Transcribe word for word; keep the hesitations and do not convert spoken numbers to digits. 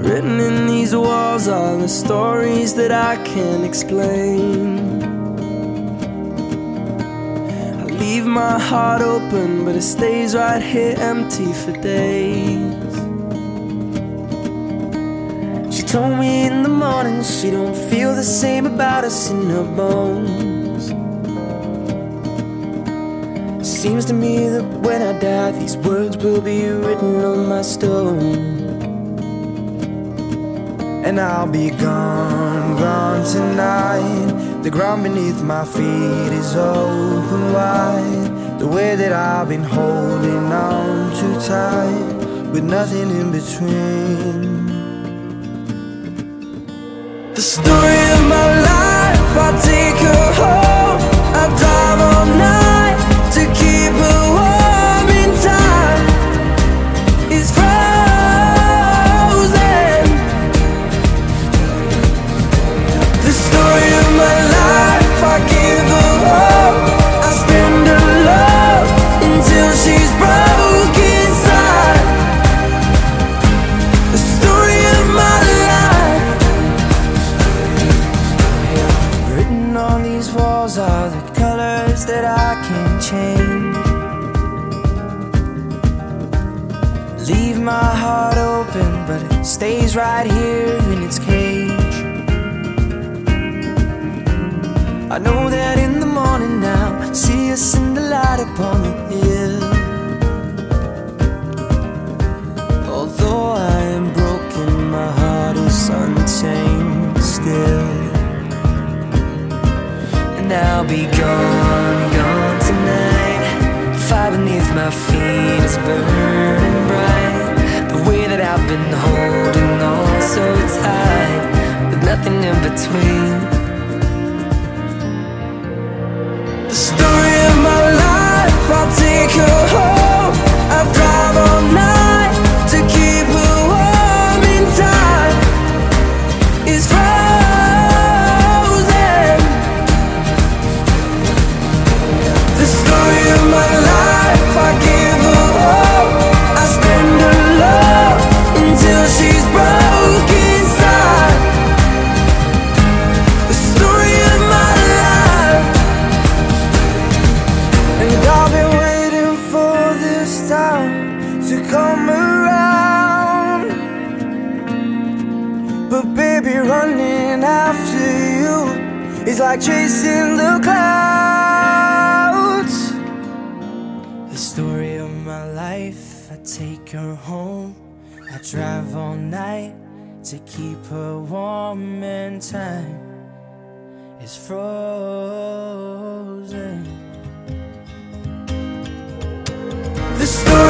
Written in these walls are the stories that I can't explain. I leave my heart open, but it stays right here empty for days. She told me in the morning she don't feel the same about us in her bones. Seems to me that when I die, these words will be written on my stone. And I'll be gone, gone tonight. The ground beneath my feet is open wide. The way that I've been holding on too tight, with nothing in between. The story of my life, I take her home. I drive all night to keep her warm in time. It's frozen. The story of my life, I give her hope. I spend her love until she's broke inside. The story of my life. Written on these walls are the colors that I can't change. Leave my heart open, but it stays right here in its cage. I know that in the morning now, see us in the light upon the hill. Although I am broken, my heart is untamed still. And I'll be gone, gone tonight. The fire beneath my feet is burning bright. The way that I've been holding on so tight, with nothing in between. The story of my life, I'll take her home. I drive all night to keep her warm in time. It's frozen. The story of my life, I give her hope. I spend her love until she's broke inside. The story of my life. And I've been waiting for this time to come around. But baby, running after you is like chasing the clouds. The story of my life, I take her home. I drive all night to keep her warm, and time is frozen. The story